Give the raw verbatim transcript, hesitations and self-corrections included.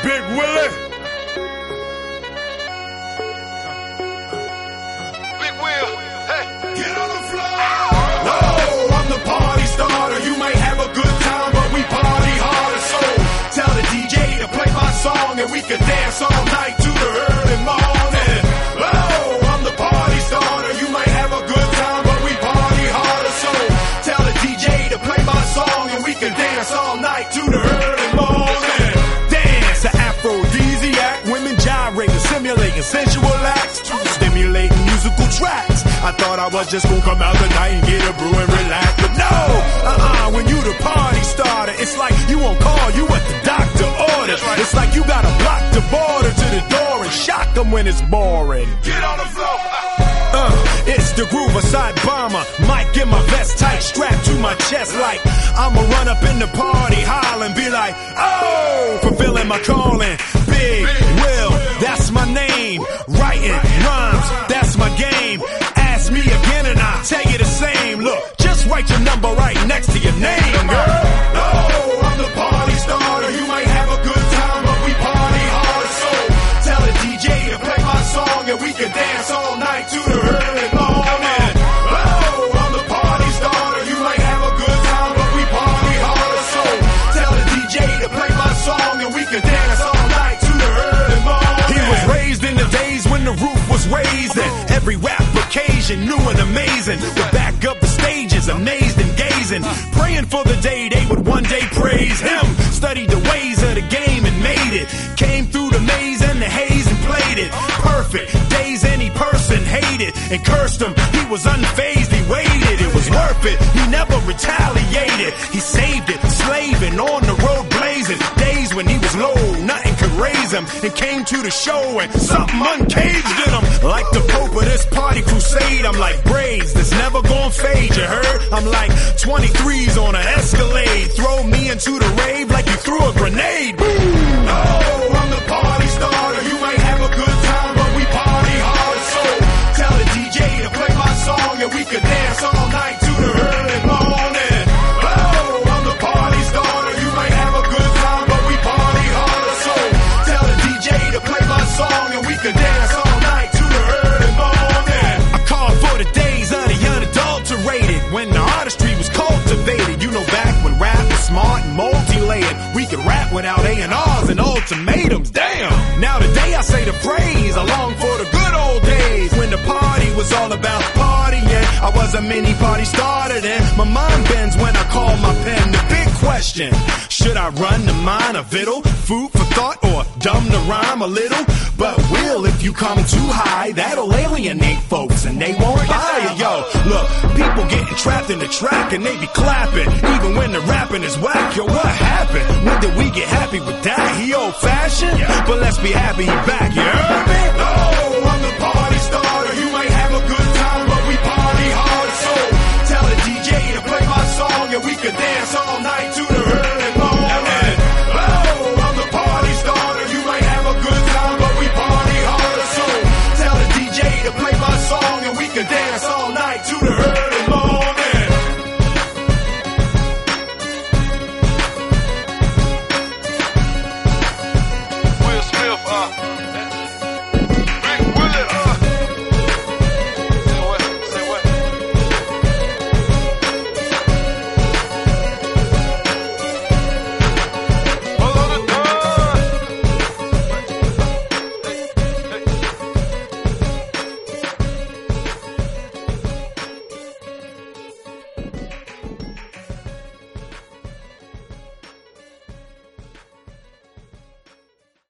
Big Willie. Big Will, hey. Get on the floor. Whoa, I'm the party starter. You might have a good time, but we party harder. So tell the D J to play my song and we can dance all night to the early morning. Whoa, I'm the party starter. You might have a good time, but we party harder. So tell the D J to play my song and we can dance all night to the early morning. Dance, an aphrodisiac, women gyrating, simulating sensual acts, stimulating musical tracks. I thought I was just gonna come out tonight and get a brew and relax, but no, uh-uh, when you the party starter, it's like you on call, you what the doctor ordered. Right. It's like you gotta block the border to the door and shock them when it's boring. Get on the floor. Uh, it's the groove, a side bomber. Might get my vest tight, strapped to my chest like I'ma run up in the party, holler and be like, oh, fulfilling my calling. Big Will, that's my name. Writing rhymes, that's my game. Ask me again and I'll tell you the same. Look, just write your number right next to your name, girl. Oh, I'm the party starter. You might have a good time, but we party hard. So tell the D J to play my song and we can dance all night to the early morning. Oh, I'm the party starter. You might have a good time, but we party hard. So tell the D J to play my song and we can dance all night to the early morning. He was raised in the days when the roof was raised and every rap occasion new and amazing. The back of the stage is amazed and gazing, praying for the day they would one day praise him. Studied the ways of the game and made it. Came through the maze and the haze and played it perfect. Days any person hated and cursed him. He was unfazed, he waited. It was worth it. He never retaliated. He saved it, slaving on the road blazing. Days when he was low, nothing could raise him. And came to the show and something uncaged in him. Like the Pope of this party crusade, I'm like braids that's never gonna fade, you heard? I'm like twenty-threes on an Escalade. Throw me into the rave like you threw a grenade. Boom! Oh, I'm the party starter. You might have a good time, but we party hard. So tell the D J to play my song and we can dance all night to the early morning. Oh, I'm the party starter. You might have a good time, but we party hard. So tell the D J to play my song and we can dance all night to the early morning. I call for the days of the unadulterated, when the artistry was cultivated. You know, back when rap was smart and multi-layered, we could rap without A and R's and ultimatums. Damn! Now today I say the phrase, I long for the good old days when the party was all about partying. I was a mini party starter then. My mind bends when I call my pen. The big question, should I run the mine of vital? Food for thought or dumb to rhyme a little? But will, if you come too high, that'll alienate folks and they won't buy it. Yo, look, people getting trapped in the track and they be clapping even when the rapping is whack. Yo, what happened? When did we get happy with that? He old fashioned? Yeah. But let's be happy he back, you heard me? Oh, I'm the party starter. You might have a good time, but we party hard. So tell the D J to play my song and we can dance all night to